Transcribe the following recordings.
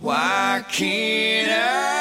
Why can't I?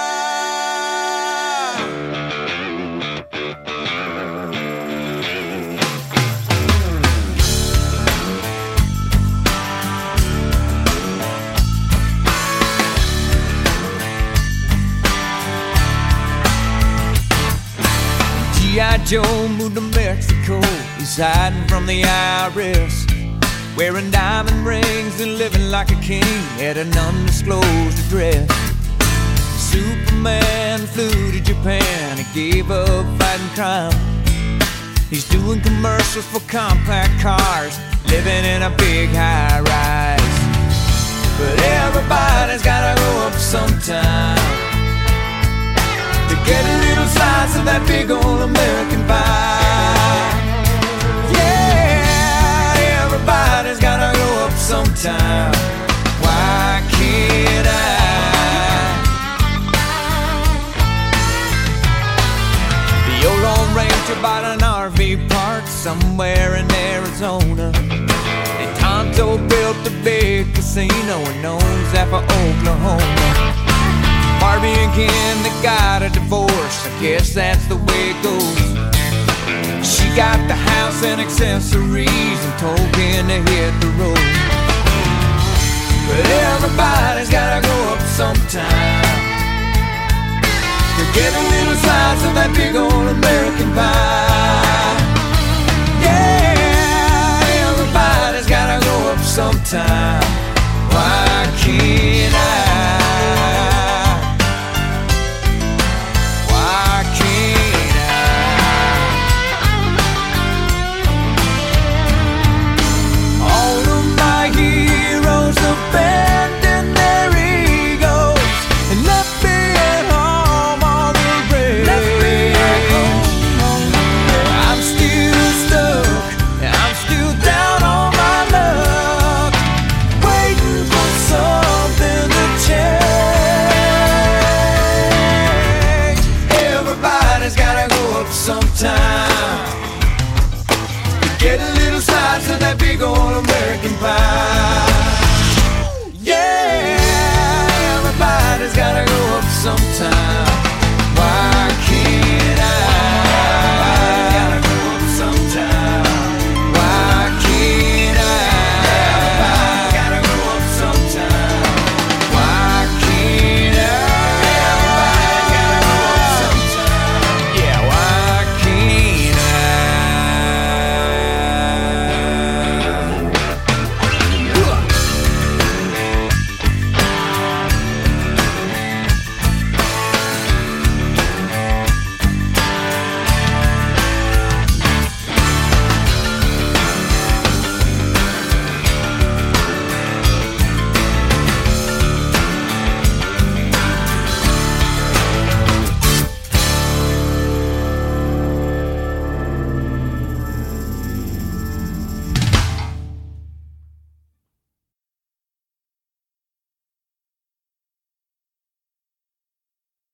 G.I. Joe moved to Mexico. He's hiding from the IRS, wearing diamond rings and living like a king at an undisclosed address. Superman flew to Japan and gave up fighting crime. He's doing commercials for compact cars, living in a big high-rise. But everybody's gotta go up sometime to get a little slice of that big old American pie. Yeah, everybody's gotta go up sometime. Why can't I? The old Lone Ranger bought an RV park somewhere in Arizona, and Tonto built a big casino and owns that for Oklahoma. Barbie and Ken, they got a divorce. I guess that's the way it goes. She got the house and accessories and told Ken to hit the road. But everybody's gotta go up sometime to get a little slice of that big old American pie. Yeah, everybody's gotta go up sometime.